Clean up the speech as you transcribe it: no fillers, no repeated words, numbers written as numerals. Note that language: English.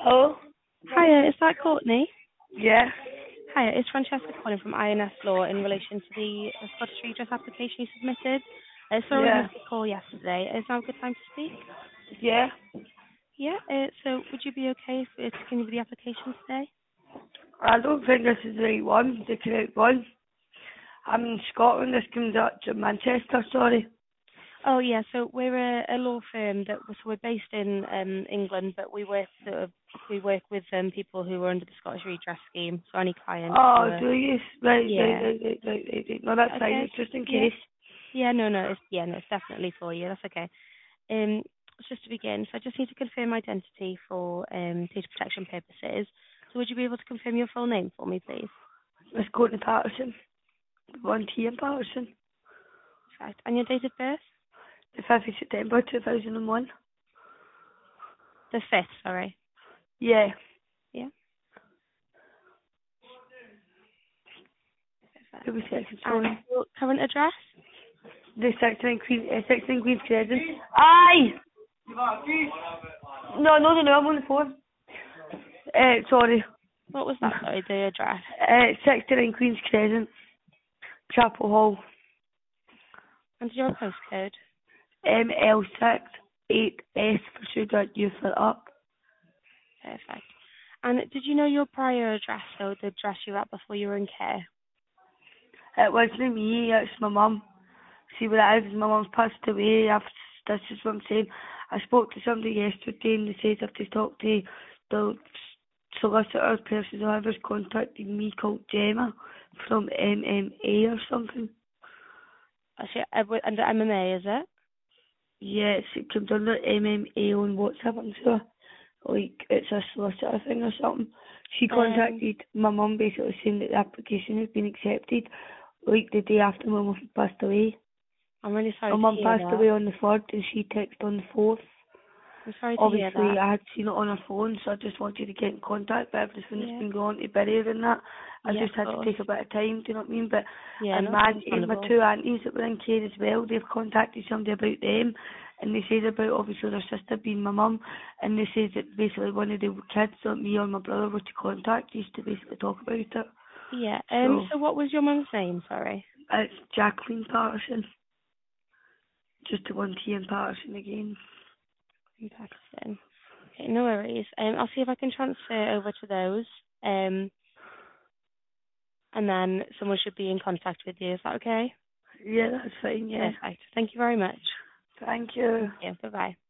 Oh, Hiya, is that Courtney? yeah, Hiya, it's Francesca calling from INS Law in relation to the Scottish Redress application you submitted. Sorry we yeah, missed your call yesterday. Is now a good time to speak? yeah. Yeah, so would you be okay if to continue with the application today? I don't think this is the right one, the correct one. I'm in Scotland, this comes up to Manchester, sorry. Oh yeah, so we're a law firm so we're based in England, but we work with people who are under the Scottish Redress scheme. So any clients who Oh, are do you? Right, right, yeah. right, right, right, right, right. No, that's fine, Okay. it's just in Yeah. case. Yeah, no, it's definitely for you. That's okay. Um, just to begin, so I just need to confirm identity for data protection purposes. So would you be able to confirm your full name for me, please? Let's go to Patterson. 1T in Patterson. Perfect. And your date of birth? The 5th of September 2001. The 5th, sorry. Yeah. Yeah, Give perfect. me a second, And sorry. your current address? The 16 Queen's Crescent. Aye! No, I'm on the phone. Sorry. What was that, sorry, the address? 69 Queen's Crescent, Chapel Hall, And your postcode? ML6 8S for sugar, you fill up. Perfect. And did you know your prior address, so the address you were at before you were in care? It wasn't me, it's my mum. See what it is, my mum's passed away. This is what I'm saying. I spoke to somebody yesterday and they said if they talk to the solicitor person whoever's contacted me called Gemma from MMA or something. Actually, under MMA, is it? Yes, it comes under MMA on WhatsApp, I'm sure. Like, it's a solicitor thing or something. She contacted my mum basically saying that the application has been accepted, like the day after my mum passed away. I'm really sorry My to mum hear passed that. away on the 3rd and she texted on the 4th. I'm sorry to hear Obviously, that. I had seen it on her phone, so I just wanted to get in contact, but everything that's Yeah. been going on to bury her and that, I Yeah, just of had to course. take a bit of time, do you know what I mean? But Yeah, and no, it's my understandable. two aunties that were in care as well, they've contacted somebody about them, and they said about obviously their sister being my mum, and they said that basically one of the kids, or me or my brother, were to contact us to basically talk about it. Yeah. So So what was your mum's name? Sorry. it's Jacqueline Patterson, just the one T in Patterson again. In Pakistan. Okay, no worries. I'll see if I can transfer over to those. And then someone should be in contact with you. Is that okay? Yeah, that's fine. Yeah, Perfect. Thank you very much. thank you. Yeah. Bye bye.